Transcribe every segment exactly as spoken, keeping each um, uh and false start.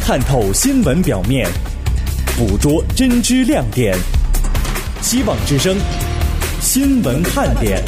看透新闻表面，捕捉真知亮点。希望之声新闻看点。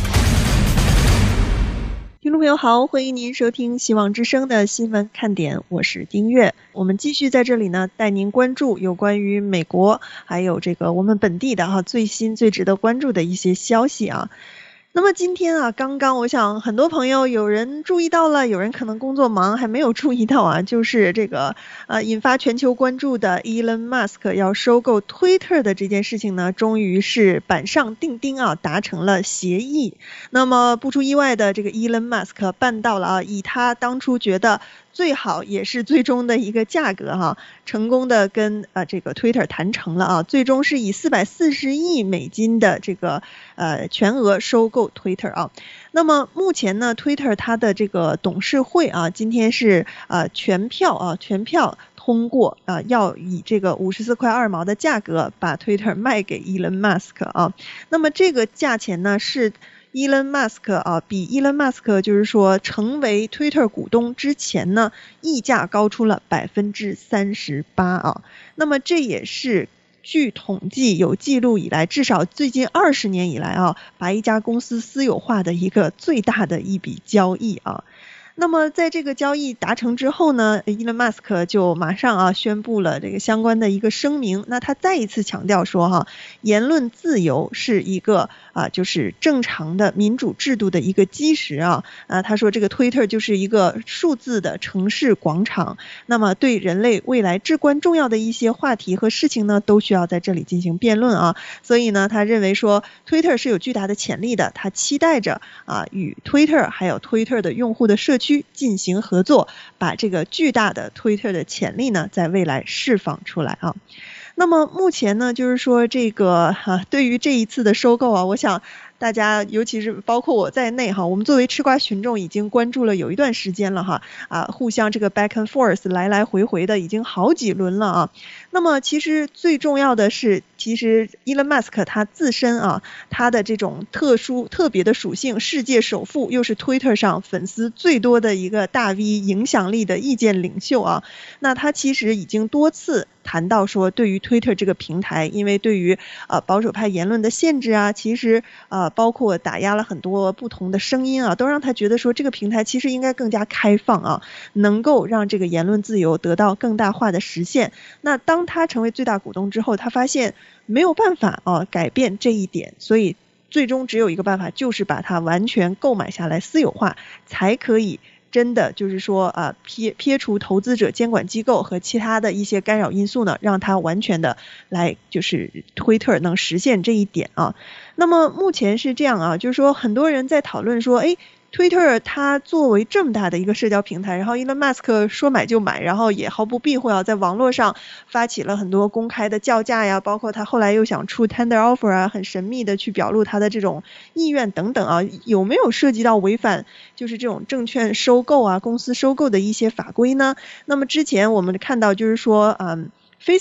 听众朋友好，欢迎您收听希望之声的新闻看点，我是丁月。我们继续在这里呢，带您关注有关于美国还有这个我们本地的哈最新最值得关注的一些消息啊。那么今天啊，刚刚我想很多朋友有人注意到了，有人可能工作忙还没有注意到啊，就是这个呃引发全球关注的 Elon Musk 要收购 Twitter 的这件事情呢，终于是板上钉钉啊，达成了协议。那么不出意外的，这个 Elon Musk 办到了啊，以他当初觉得最好也是最终的一个价格哈、啊，成功的跟呃这个 Twitter 谈成了啊，最终是以四百四十亿美金的这个呃全额收购 Twitter 啊。那么目前呢 Twitter 它的这个董事会啊，今天是呃全票啊全票通过啊，要以这个五十四块二毛的价格把 Twitter 卖给 Elon Musk 啊。那么这个价钱呢是Elon Musk 啊，比 Elon Musk 就是说成为 Twitter 股东之前呢，溢价高出了百分之三十八啊。那么这也是据统计有记录以来，至少最近二十年以来啊，把一家公司私有化的一个最大的一笔交易啊。那么在这个交易达成之后呢 Elon Musk 就马上啊宣布了这个相关的一个声明。那他再一次强调说哈，言论自由是一个啊就是正常的民主制度的一个基石啊。啊他说这个 Twitter 就是一个数字的城市广场，那么对人类未来至关重要的一些话题和事情呢，都需要在这里进行辩论啊。所以呢，他认为说 Twitter 是有巨大的潜力的，他期待着啊与 Twitter 还有 Twitter 的用户的社区进行合作，把这个巨大的 Twitter 的潜力呢，在未来释放出来啊。那么目前呢，就是说这个哈、啊，对于这一次的收购啊，我想大家尤其是包括我在内哈，我们作为吃瓜群众已经关注了有一段时间了哈，啊，互相这个 back and forth 来来回回的已经好几轮了啊。那么其实最重要的是，其实 Elon Musk 他自身啊，他的这种特殊特别的属性，世界首富，又是 Twitter 上粉丝最多的一个大 V， 影响力的意见领袖啊。那他其实已经多次谈到说，对于 Twitter 这个平台，因为对于呃保守派言论的限制啊，其实呃包括打压了很多不同的声音啊，都让他觉得说这个平台其实应该更加开放啊，能够让这个言论自由得到更大化的实现。那当他成为最大股东之后，他发现没有办法啊改变这一点，所以最终只有一个办法，就是把它完全购买下来私有化，才可以真的就是说啊撇撇除投资者监管机构和其他的一些干扰因素呢，让它完全的来就是推特能实现这一点啊。那么目前是这样啊，就是说很多人在讨论说，哎Twitter 它作为这么大的一个社交平台，然后 Elon Musk 说买就买，然后也毫不避讳啊，在网络上发起了很多公开的叫价呀，包括他后来又想出 tender offer 啊，很神秘的去表露他的这种意愿等等啊，有没有涉及到违反就是这种证券收购啊、公司收购的一些法规呢？那么之前我们看到就是说，嗯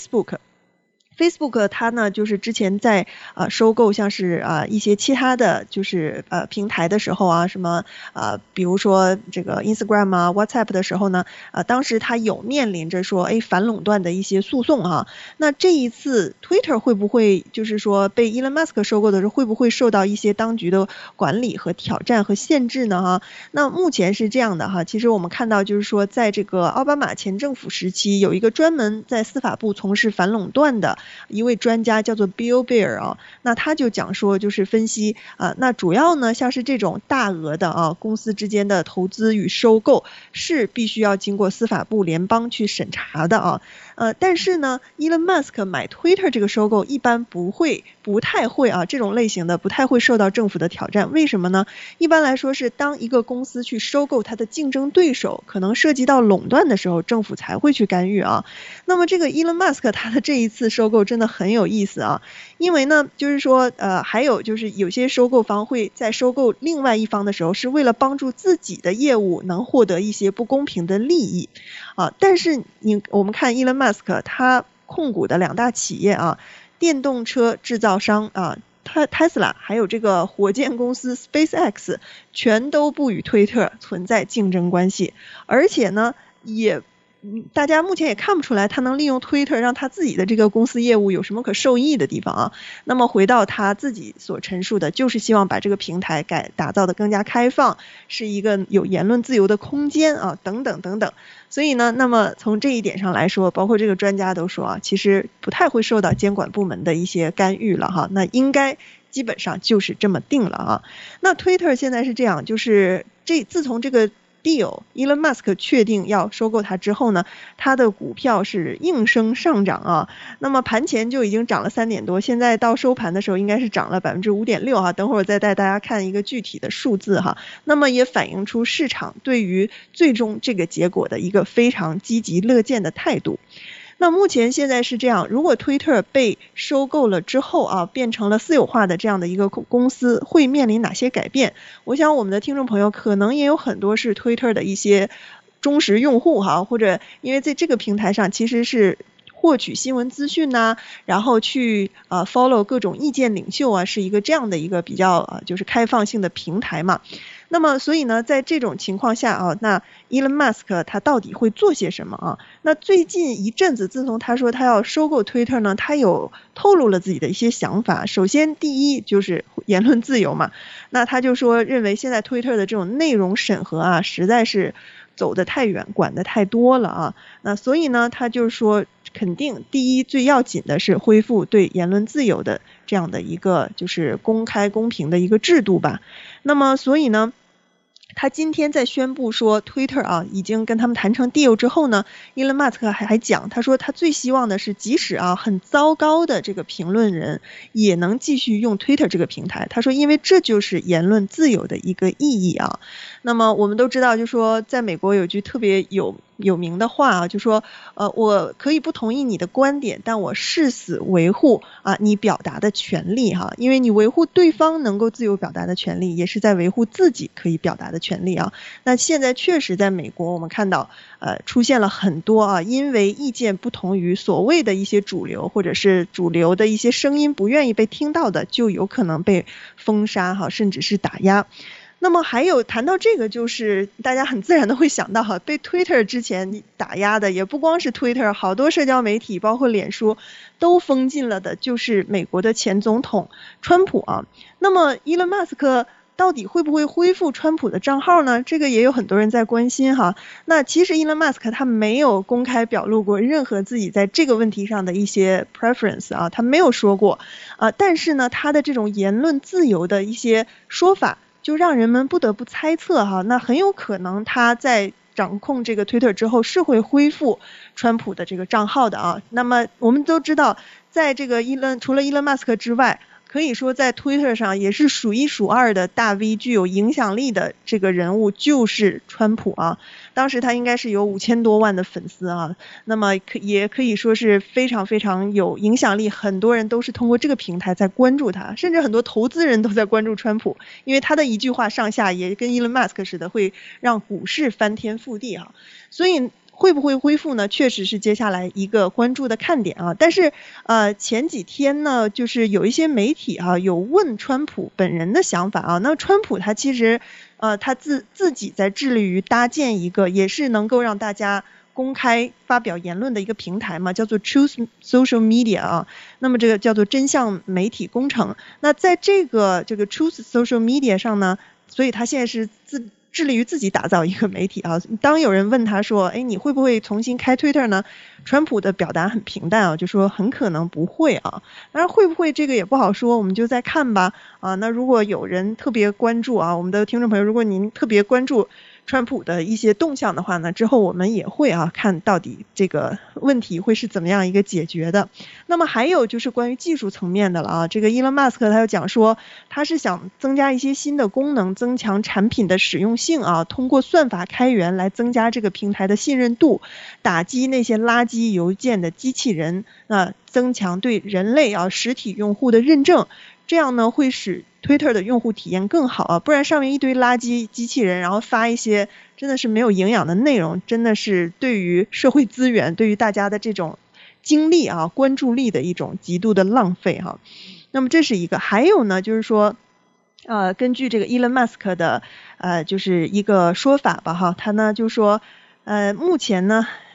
，Facebook。Facebook 它呢就是之前在呃收购像是呃一些其他的就是呃平台的时候啊，什么呃比如说这个 Instagram 啊 WhatsApp 的时候呢，呃当时它有面临着说哎反垄断的一些诉讼啊。那这一次 Twitter 会不会就是说被 Elon Musk 收购的时候会不会受到一些当局的管理和挑战和限制呢哈？那目前是这样的哈，其实我们看到就是说在这个奥巴马前政府时期，有一个专门在司法部从事反垄断的一位专家叫做 Bill Bear 啊，那他就讲说就是分析啊，那主要呢像是这种大额的啊公司之间的投资与收购是必须要经过司法部联邦去审查的啊，呃但是呢 Elon Musk 买 Twitter 这个收购一般不会不太会啊这种类型的不太会受到政府的挑战，为什么呢？一般来说是当一个公司去收购它的竞争对手，可能涉及到垄断的时候，政府才会去干预啊。那么这个 Elon Musk 他的这一次收购真的很有意思啊，因为呢就是说呃还有就是有些收购方会在收购另外一方的时候，是为了帮助自己的业务能获得一些不公平的利益啊。但是你我们看 Elon Musk 他控股的两大企业啊，电动车制造商啊Tesla 还有这个火箭公司 SpaceX 全都不与推特存在竞争关系，而且呢也大家目前也看不出来他能利用 Twitter 让他自己的这个公司业务有什么可受益的地方啊。那么回到他自己所陈述的，就是希望把这个平台改打造的更加开放，是一个有言论自由的空间啊，等等等等。所以呢，那么从这一点上来说，包括这个专家都说啊，其实不太会受到监管部门的一些干预了哈。那应该基本上就是这么定了啊。那 Twitter 现在是这样，就是这自从这个deal Elon Musk 确定要收购它之后呢，它的股票是应声上涨啊。那么盘前就已经涨了三点多，现在到收盘的时候应该是涨了 百分之五点六 哈。等会儿我再带大家看一个具体的数字哈。那么也反映出市场对于最终这个结果的一个非常积极乐见的态度。那目前现在是这样，如果 Twitter 被收购了之后啊，变成了私有化的这样的一个公司，会面临哪些改变？我想我们的听众朋友可能也有很多是 Twitter 的一些忠实用户哈，或者因为在这个平台上其实是获取新闻资讯呐、啊，然后去呃 follow 各种意见领袖啊，是一个这样的一个比较呃就是开放性的平台嘛。那么所以呢，在这种情况下啊，那 Elon Musk 他到底会做些什么啊？那最近一阵子，自从他说他要收购 Twitter 呢，他有透露了自己的一些想法。首先，第一就是言论自由嘛。那他就说，认为现在 Twitter 的这种内容审核啊，实在是走得太远，管得太多了啊。那所以呢，他就说，肯定第一最要紧的是恢复对言论自由的这样的一个就是公开公平的一个制度吧。那么所以呢，他今天在宣布说 Twitter 啊已经跟他们谈成 deal 之后呢， Elon Musk 还还讲，他说他最希望的是即使啊很糟糕的这个评论人也能继续用 Twitter 这个平台。他说因为这就是言论自由的一个意义啊。那么我们都知道，就说在美国有句特别有有名的话啊，就说呃我可以不同意你的观点，但我誓死维护啊你表达的权利哈，因为你维护对方能够自由表达的权利，也是在维护自己可以表达的权利啊。那现在确实在美国我们看到呃出现了很多啊因为意见不同于所谓的一些主流或者是主流的一些声音不愿意被听到的，就有可能被封杀哈，甚至是打压。那么还有谈到这个，就是大家很自然的会想到哈，被 Twitter 之前打压的也不光是 Twitter， 好多社交媒体包括脸书都封禁了的，就是美国的前总统川普啊。那么 Elon Musk 到底会不会恢复川普的账号呢？这个也有很多人在关心哈。那其实 Elon Musk 他没有公开表露过任何自己在这个问题上的一些 preference 啊，他没有说过啊。但是呢，他的这种言论自由的一些说法，就让人们不得不猜测哈，那很有可能他在掌控这个 Twitter 之后是会恢复川普的这个账号的啊。那么我们都知道，在这个 Elon 除了 Elon Musk 之外，可以说在 Twitter 上也是数一数二的大 V， 具有影响力的这个人物就是川普啊。当时他应该是有五千多万的粉丝啊，那么可也可以说是非常非常有影响力，很多人都是通过这个平台在关注他，甚至很多投资人都在关注川普，因为他的一句话上下也跟 Elon Musk 似的，会让股市翻天覆地啊。所以会不会恢复呢？确实是接下来一个关注的看点啊。但是呃前几天呢，就是有一些媒体啊有问川普本人的想法啊。那川普他其实呃他自自己在致力于搭建一个也是能够让大家公开发表言论的一个平台嘛，叫做 Truth Social Media 啊。那么这个叫做真相媒体工程。那在这个这个 Truth Social Media 上呢，所以他现在是自致力于自己打造一个媒体啊。当有人问他说，哎，你会不会重新开 Twitter 呢？川普的表达很平淡啊，就说很可能不会啊。当然会不会这个也不好说，我们就再看吧啊。那如果有人特别关注啊，我们的听众朋友，如果您特别关注川普的一些动向的话呢，之后我们也会啊看到底这个问题会是怎么样一个解决的。那么还有就是关于技术层面的了啊，这个 Elon Musk 他又讲说他是想增加一些新的功能，增强产品的实用性啊，通过算法开源来增加这个平台的信任度，打击那些垃圾邮件的机器人，那增强对人类啊实体用户的认证，这样呢会使Twitter 的用户体验更好啊，不然上面一堆垃圾机器人，然后发一些真的是没有营养的内容，真的是对于社会资源，对于大家的这种精力啊、关注力的一种极度的浪费哈。那么这是一个，还有呢，就是说，呃，根据这个 Elon Musk 的呃就是一个说法吧哈，他呢就说，呃，目前呢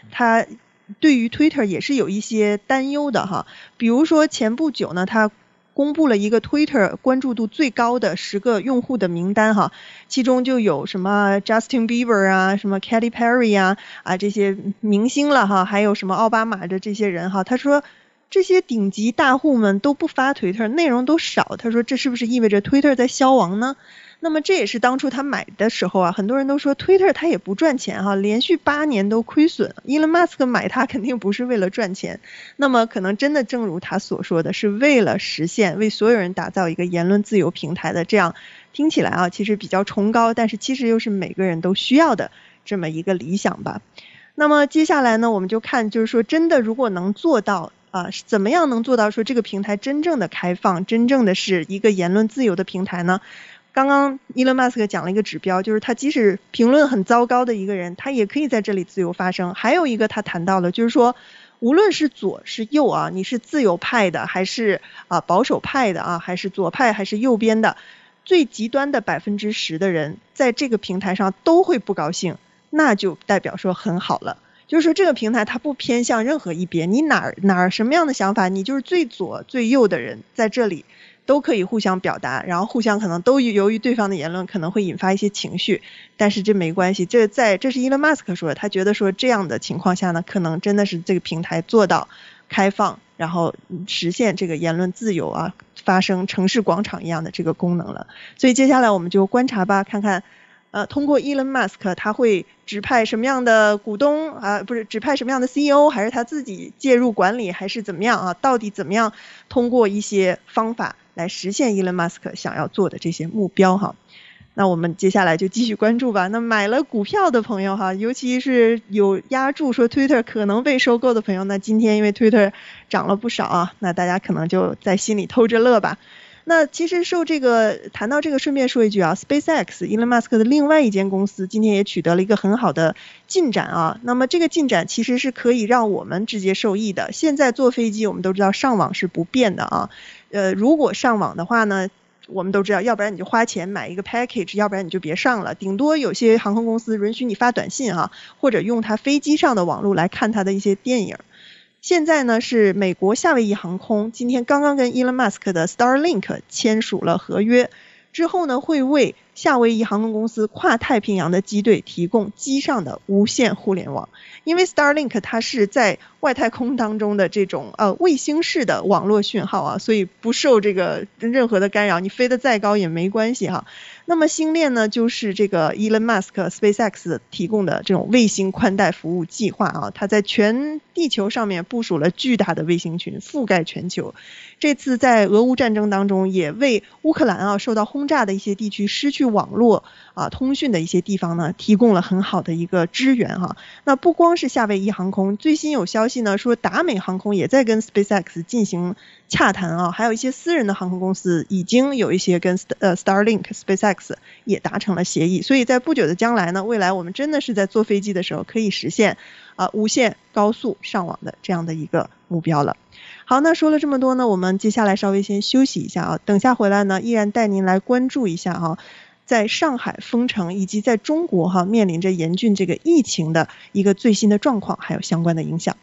他对于 Twitter 也是有一些担忧的哈。比如说前不久呢，他公布了一个 Twitter 关注度最高的十个用户的名单哈，其中就有什么 Justin Bieber 啊，什么 Katy Perry 啊啊这些明星了哈，还有什么奥巴马的这些人哈。他说这些顶级大户们都不发 Twitter， 内容都少，他说这是不是意味着 Twitter 在消亡呢？那么这也是当初他买的时候啊，很多人都说 Twitter 他也不赚钱哈，连续八年都亏损。Elon Musk 买它肯定不是为了赚钱，那么可能真的正如他所说的，是为了实现为所有人打造一个言论自由平台的这样听起来啊，其实比较崇高，但是其实又是每个人都需要的这么一个理想吧。那么接下来呢，我们就看就是说真的如果能做到啊，怎么样能做到说这个平台真正的开放，真正的是一个言论自由的平台呢？刚刚 Elon Musk 讲了一个指标，就是他即使评论很糟糕的一个人，他也可以在这里自由发声。还有一个他谈到了，就是说无论是左是右啊，你是自由派的还是啊保守派的啊，还是左派还是右边的，最极端的百分之十的人在这个平台上都会不高兴，那就代表说很好了。就是说这个平台它不偏向任何一边，你哪儿哪儿什么样的想法，你就是最左最右的人在这里都可以互相表达，然后互相可能都由于对方的言论可能会引发一些情绪，但是这没关系，这在这是 Elon Musk 说的，他觉得说这样的情况下呢，可能真的是这个平台做到开放，然后实现这个言论自由啊，发生城市广场一样的这个功能了。所以接下来我们就观察吧，看看呃，通过 Elon Musk 他会指派什么样的股东啊，不是指派什么样的 C E O， 还是他自己介入管理，还是怎么样啊？到底怎么样通过一些方法来实现 Elon Musk 想要做的这些目标哈？那我们接下来就继续关注吧。那买了股票的朋友哈，尤其是有押注说 Twitter 可能被收购的朋友，那今天因为 Twitter 涨了不少啊，那大家可能就在心里偷着乐吧。那其实受这个谈到这个，顺便说一句啊 ，SpaceX Elon Musk 的另外一间公司今天也取得了一个很好的进展啊。那么这个进展其实是可以让我们直接受益的。现在坐飞机我们都知道上网是不变的啊，呃，如果上网的话呢，我们都知道，要不然你就花钱买一个 package， 要不然你就别上了。顶多有些航空公司允许你发短信啊，或者用它飞机上的网络来看它的一些电影。现在呢是美国夏威夷航空今天刚刚跟 Elon Musk 的 Starlink 签署了合约，之后呢会为夏威夷航空公司跨太平洋的机队提供机上的无线互联网。因为 Starlink 它是在外太空当中的这种呃卫星式的网络讯号啊，所以不受这个任何的干扰，你飞得再高也没关系哈。那么星链呢就是这个 Elon Musk SpaceX 提供的这种卫星宽带服务计划啊，它在全地球上面部署了巨大的卫星群，覆盖全球。这次在俄乌战争当中也为乌克兰啊受到轰炸的一些地区失去网络啊通讯的一些地方呢提供了很好的一个支援哈。那不光是夏威夷航空，最新有消息呢说达美航空也在跟 SpaceX 进行洽谈啊，还有一些私人的航空公司已经有一些跟呃 Starlink SpaceX 也达成了协议，所以在不久的将来呢，未来我们真的是在坐飞机的时候可以实现啊、呃、无线高速上网的这样的一个目标了。好，那说了这么多呢，我们接下来稍微先休息一下啊，等下回来呢依然带您来关注一下啊，在上海封城以及在中国哈、啊、面临着严峻这个疫情的一个最新的状况，还有相关的影响。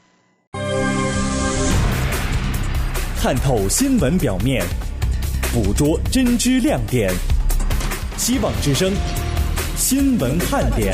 看透新闻表面，捕捉真知亮点。希望之声新闻看点。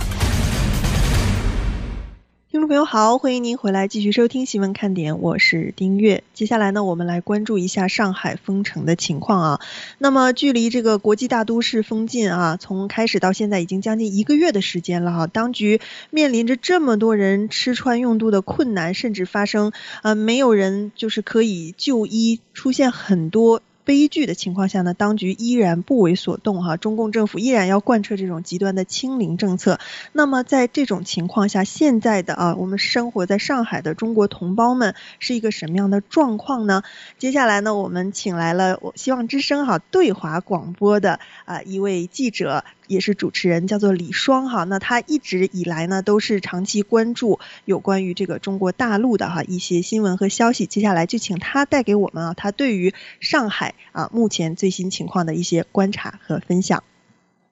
听众朋友好，欢迎您回来继续收听新闻看点，我是丁月。接下来呢，我们来关注一下上海封城的情况啊。那么距离这个国际大都市封禁啊，从开始到现在已经将近一个月的时间了哈。当局面临着这么多人吃穿用度的困难，甚至发生呃没有人就是可以就医，出现很多悲剧的情况下呢，当局依然不为所动哈，中共政府依然要贯彻这种极端的清零政策。那么在这种情况下，现在的啊，我们生活在上海的中国同胞们是一个什么样的状况呢？接下来呢，我们请来了我希望之声哈对华广播的啊一位记者，也是主持人，叫做李双哈。那他一直以来呢都是长期关注有关于这个中国大陆的哈一些新闻和消息。接下来就请他带给我们啊他对于上海啊目前最新情况的一些观察和分享。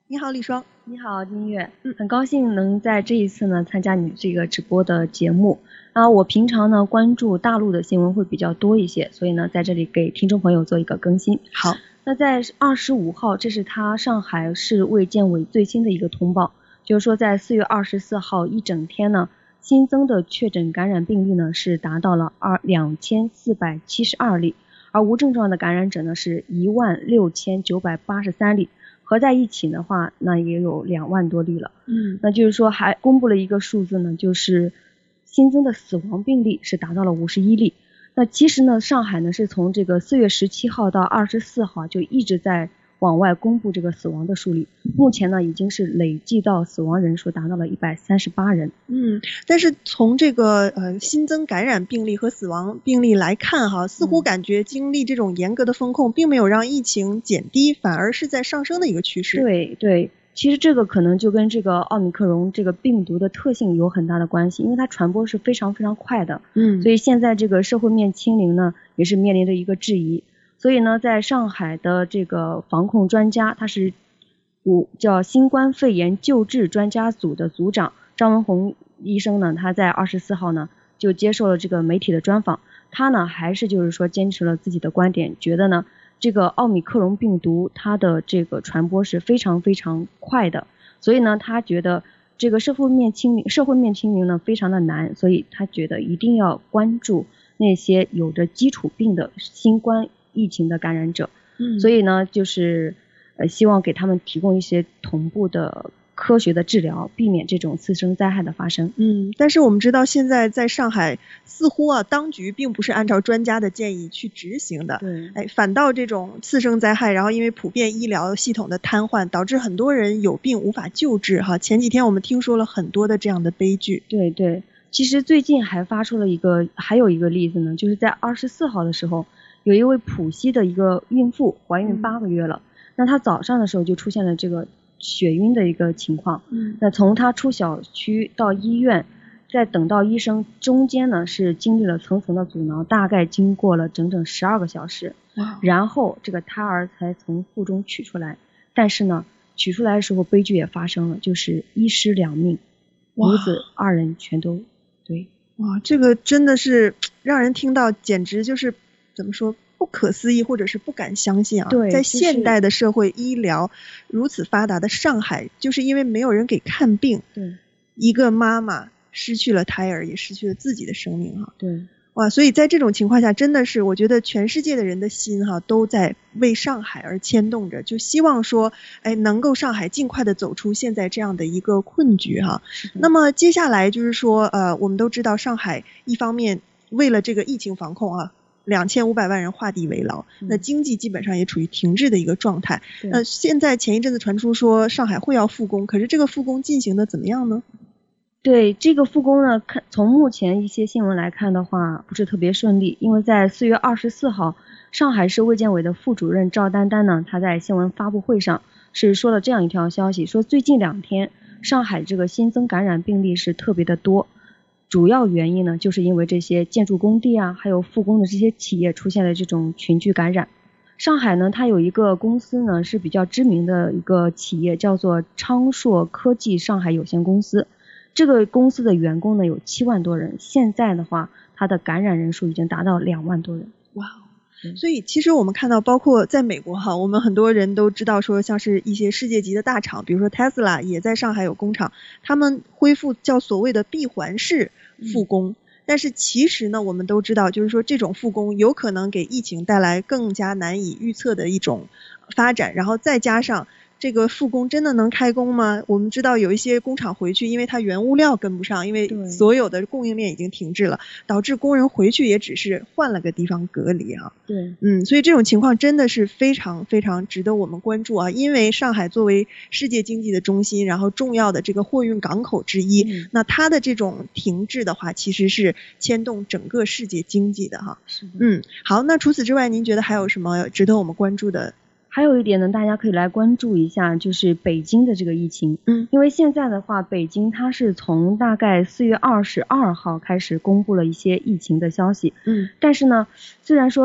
你好，李双。 你好，丁月。嗯，很高兴能在这一次呢参加你这个直播的节目。啊，我平常呢关注大陆的新闻会比较多一些，所以呢在这里给听众朋友做一个更新。 好， 那在二十五号，这是他上海市卫健委最新的一个通报，就是说在四月二十四号一整天呢，新增的确诊感染病例呢是达到了二两千四百七十二例，而无症状的感染者呢是一万六千九百八十三例。合在一起的话，那也有两万多例了。 嗯， 那就是说还公布了一个数字呢，就是新增的死亡病例是达到了五十一例。那其实呢，上海呢是从这个四月十七号到二十四号就一直在往外公布这个死亡的数例，目前呢已经是累计到死亡人数达到了一百三十八人。 嗯，但是从这个呃新增感染病例和死亡病例来看哈，似乎感觉经历这种严格的风控，并没有让疫情减低，反而是在上升的一个趋势。 对对，其实这个可能就跟这个奥密克戎这个病毒的特性有很大的关系，因为它传播是非常非常快的。 嗯， 所以现在这个社会面清零呢，也是面临着一个质疑。所以呢，在上海的这个防控专家，他是五叫新冠肺炎救治专家组的组长张文宏医生呢，他在二十四号呢就接受了这个媒体的专访。他呢还是就是说坚持了自己的观点，觉得呢这个奥密克戎病毒它的这个传播是非常非常快的，所以呢他觉得这个社会面清零社会面清零呢非常的难，所以他觉得一定要关注那些有着基础病的新冠疫情的感染者。 嗯， 所以呢就是呃希望给他们提供一些同步的科学的治疗，避免这种次生灾害的发生。 嗯，但是我们知道现在在上海似乎啊当局并不是按照专家的建议去执行的。 对， 哎，反倒这种次生灾害，然后因为普遍医疗系统的瘫痪，导致很多人有病无法救治哈。前几天我们听说了很多的这样的悲剧。 对对，其实最近还发出了一个还有一个例子呢，就是在二十四号的时候，有一位浦西的一个孕妇怀孕八个月了，嗯、那她早上的时候就出现了这个血晕的一个情况。 嗯， 那从她出小区到医院，再等到医生，中间呢是经历了层层的阻挠，大概经过了整整十二个小时。 哇， 然后这个胎儿才从腹中取出来，但是呢取出来的时候悲剧也发生了，就是一尸两命，母子二人全都对。 哇，这个真的是让人听到简直就是怎么说不可思议，或者是不敢相信啊！ 对， 在现代的社会医疗如此发达的上海，就是因为没有人给看病， 对， 一个妈妈失去了胎儿，也失去了自己的生命哈。 对， 哇，所以在这种情况下，真的是我觉得全世界的人的心哈都在为上海而牵动着，就希望说，哎，能够上海尽快的走出现在这样的一个困局哈。那么接下来就是说，呃，我们都知道上海一方面为了这个疫情防控啊。两千五百万人画地为牢，那经济基本上也处于停滞的一个状态。呃，现在前一阵子传出说上海会要复工，可是这个复工进行的怎么样呢？ 对，这个复工呢，看从目前一些新闻来看的话，不是特别顺利，因为在四月二十四号，上海市卫健委的副主任赵丹丹呢，他在新闻发布会上是说了这样一条消息，说最近两天上海这个新增感染病例是特别的多。主要原因呢，就是因为这些建筑工地啊，还有复工的这些企业出现了这种群聚感染。上海呢，它有一个公司呢是比较知名的一个企业，叫做昌硕科技上海有限公司。这个公司的员工呢有七万多人，现在的话，它的感染人数已经达到两万多人。 哇！所以其实我们看到，包括在美国哈，我们很多人都知道说，像是一些世界级的大厂，比如说 Tesla 也在上海有工厂，他们恢复叫所谓的闭环式复工。嗯，但是其实呢，我们都知道，就是说这种复工有可能给疫情带来更加难以预测的一种发展，然后再加上这个复工真的能开工吗？我们知道有一些工厂回去，因为它原物料跟不上，因为所有的供应链已经停滞了，导致工人回去也只是换了个地方隔离啊。 对， 嗯，所以这种情况真的是非常非常值得我们关注啊！因为上海作为世界经济的中心，然后重要的这个货运港口之一，嗯、那它的这种停滞的话，其实是牵动整个世界经济的哈。 是的。 嗯，好，那除此之外，您觉得还有什么值得我们关注的？ 还有一点呢，大家可以来关注一下，就是北京的这个疫情。 嗯， 因为现在的话，北京它是从大概四月二十二号开始公布了一些疫情的消息。 嗯， 但是呢，虽然说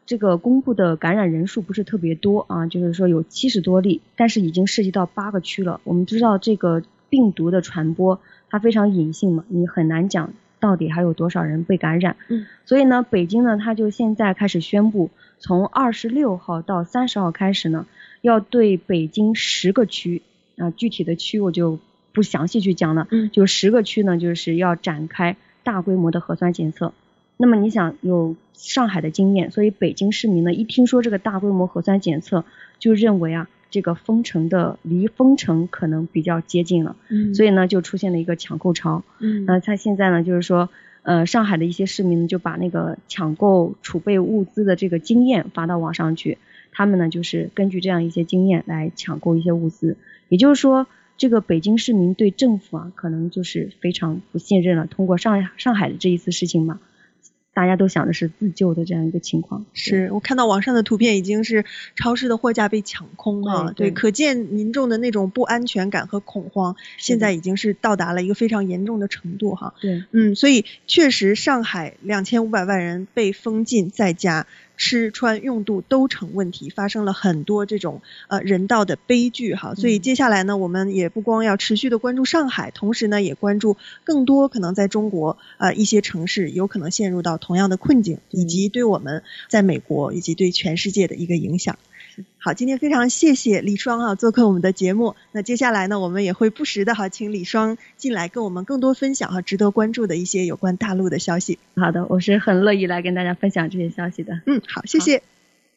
这个公布的感染人数不是特别多啊，就是说有七十多例，但是已经涉及到八个区了。我们知道这个病毒的传播它非常隐性嘛，你很难讲到底还有多少人被感染。 嗯， 所以呢，北京呢，它就现在开始宣布，从二十六号到三十号开始呢，要对北京十个区啊，具体的区我就不详细去讲了。 嗯， 就十个区呢，就是要展开大规模的核酸检测。那么你想有上海的经验，所以北京市民呢，一听说这个大规模核酸检测，就认为啊，这个封城的离封城可能比较接近了。 嗯， 所以呢，就出现了一个抢购潮。 嗯， 那他现在呢，就是说，呃，上海的一些市民就把那个抢购储备物资的这个经验发到网上去，他们呢就是根据这样一些经验来抢购一些物资。也就是说，这个北京市民对政府啊，可能就是非常不信任了。通过上上海的这一次事情嘛，大家都想的是自救的这样一个情况。 是我看到网上的图片，已经是超市的货架被抢空了。对， 对， 可见民众的那种不安全感和恐慌，现在已经是到达了一个非常严重的程度哈。 对， 嗯，所以确实上海两千五百万人被封禁在家，吃穿用度都成问题，发生了很多这种呃人道的悲剧哈。所以接下来呢，我们也不光要持续的关注上海，同时呢也关注更多可能在中国呃一些城市有可能陷入到同样的困境，以及对我们在美国以及对全世界的一个影响。好，今天非常谢谢李双哈做客我们的节目。那接下来呢，我们也会不时的哈请李双进来跟我们更多分享哈值得关注的一些有关大陆的消息。 好的，我是很乐意来跟大家分享这些消息的。 嗯，好，谢谢。好。